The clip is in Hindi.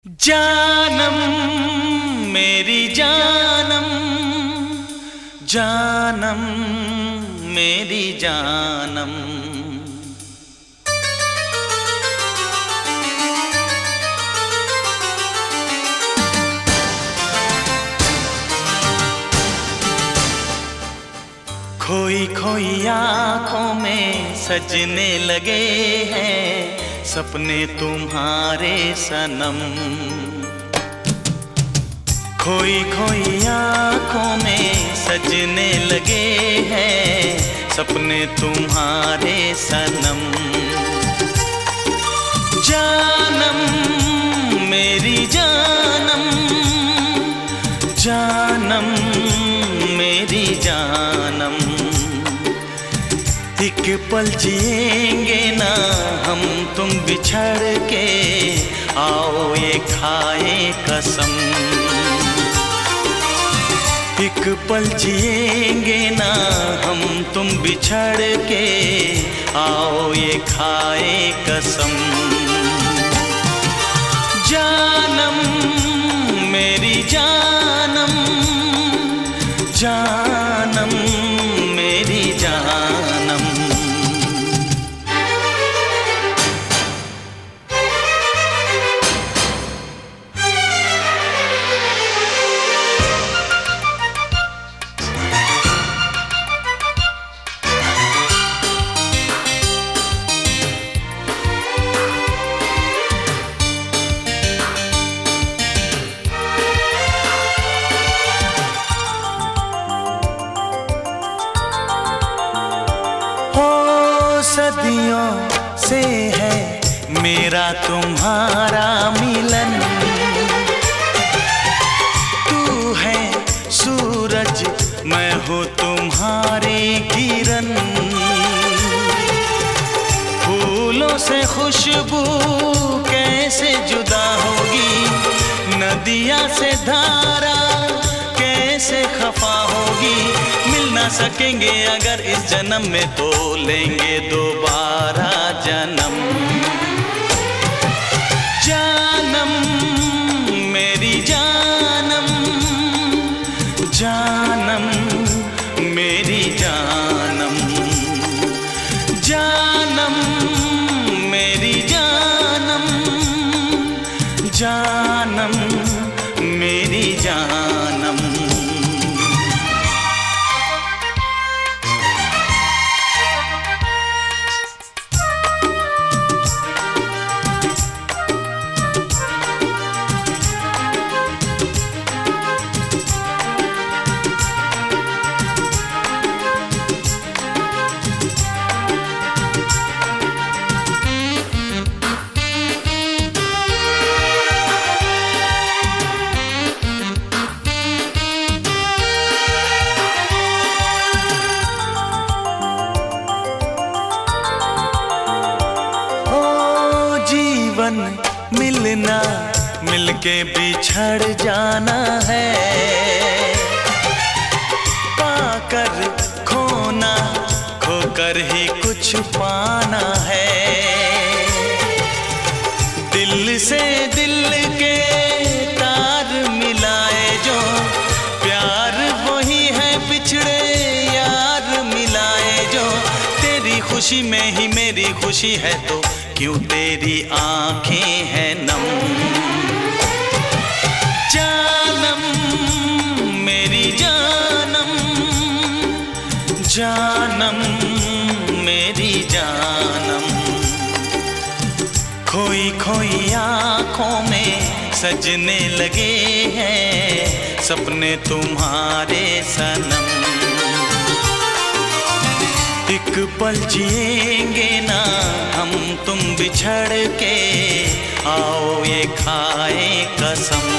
जानम मेरी जानम, जानम मेरी जानम। खोई खोई आँखों में सजने लगे हैं सपने तुम्हारे सनम। खोई खोई आँखों में सजने लगे हैं सपने तुम्हारे सनम। जानम मेरी जानम, जानम मेरी जानम। एक पल जिएंगे ना हम तुम बिछड़ के, आओ ये खाए कसम। एक पल जिएंगे ना हम तुम बिछड़ के, आओ ये खाए कसम। जानम मेरी जानम, जानम मेरी जानम। सदियों से है मेरा तुम्हारा मिलन। तू है सूरज मैं हूँ तुम्हारी किरण। फूलों से खुशबू कैसे जुदा होगी, नदिया से धारा कैसे खफा होगी। मिल ना सकेंगे अगर इस जन्म में तो लेंगे दोबारा जन्म। जानम मेरी जानम, जानम मेरी जानम। जानम मेरी जानम, जानम मेरी जानम। मिलना मिलके बिछड़ जाना है, पाकर खोना खोकर ही कुछ पाना है। दिल से दिल के तार मिलाए जो, प्यार वही है बिछड़े यार मिलाए जो। तेरी खुशी में ही मेरी खुशी है तो क्यों तेरी आंखें हैं नम। जानम मेरी जानम, जानम मेरी जानम। खोई खोई आँखों में सजने लगे हैं सपने तुम्हारे सनम। एक पल जिएंगे ना हम तुम बिछड़ के, आओ ये खाए कसम।